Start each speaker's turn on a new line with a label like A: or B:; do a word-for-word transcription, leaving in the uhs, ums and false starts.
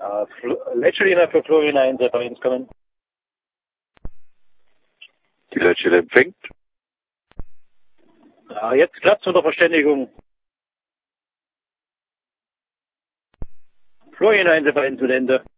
A: Äh, Letzterliner für Florian Einser bei uns kommen.
B: Die Letzte empfängt.
A: Ja, jetzt klappt's mit der Verständigung. Florian Einser bei uns zu Ende.